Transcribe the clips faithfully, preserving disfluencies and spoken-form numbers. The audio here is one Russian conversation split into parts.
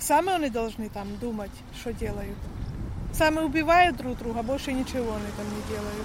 Сами они должны там думать, что делают. Сами убивают друг друга, больше ничего они там не делают.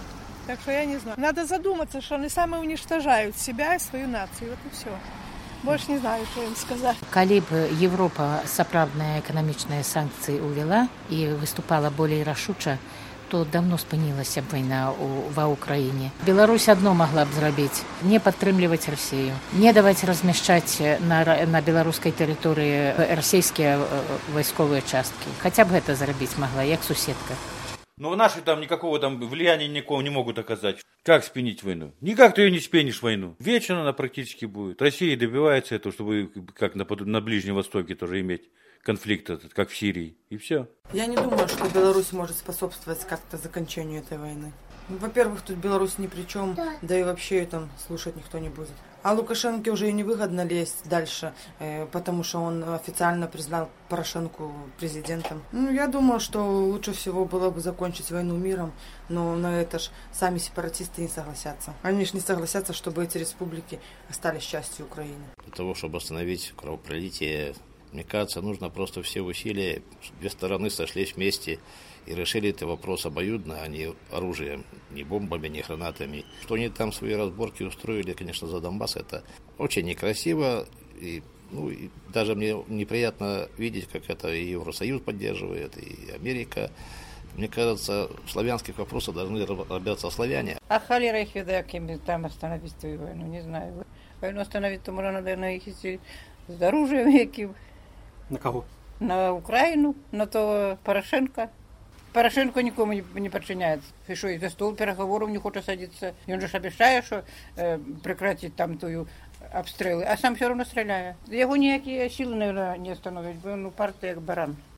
Так что я не знаю. Надо задуматься, что они сами уничтожают себя и свою нацию. Вот и все. Больше не знаю, что им сказать. Калі б Європа сапраўдныя эканамічныя санкцыі ўвяла і выступала болей рашуча, то давно спынілася б вайна ва ўкраіне. Беларусь адно магла б зрабіць: не падтрымліваць Расію, не даваць размяшчаць на, на беларускай тэрыторыі расійскія вайсковыя часткі. Хаця б гэта зрабіць магла, як суседка. Но наши там никакого там влияния никого не могут оказать. Как спинить войну? Никак ты ее не спинишь войну. Вечно она практически будет. Россия добивается этого, чтобы как на, на Ближнем Востоке тоже иметь конфликт этот, как в Сирии. И все. Я не думаю, что Беларусь может способствовать как-то закончанию этой войны. Во-первых, тут Беларусь ни при чем, да и вообще там слушать никто не будет. А Лукашенко уже и невыгодно лезть дальше, потому что он официально признал Порошенко президентом. Ну, я думаю, что лучше всего было бы закончить войну миром, но на это ж сами сепаратисты не согласятся. Они же не согласятся, чтобы эти республики остались частью Украины. Для того, чтобы остановить кровопролитие, мне кажется, нужно просто все усилия, две стороны сошлись вместе и решили этот вопрос обоюдно, а не оружием, не бомбами, не гранатами. Что они там свои разборки устроили, конечно, за Донбасс, это очень некрасиво. И, ну, и даже мне неприятно видеть, как это и Евросоюз поддерживает, и Америка. Мне кажется, в славянских вопросах должны разбираться славяне. А хали рейхи, кем там остановить твою войну, не знаю. Войну остановить, то можно, наверное, их идти с оружием яким. На кого? На Украину, на то Порошенко. Порошенко нікому не, не подчиняется. И что, и за стол переговоров не хочет садиться. И он же обещает, что э, прекратить там тую обстрелы, а сам все равно стреляет. Его никакие силы, наверное, не остановить, бо ну, партия как баран.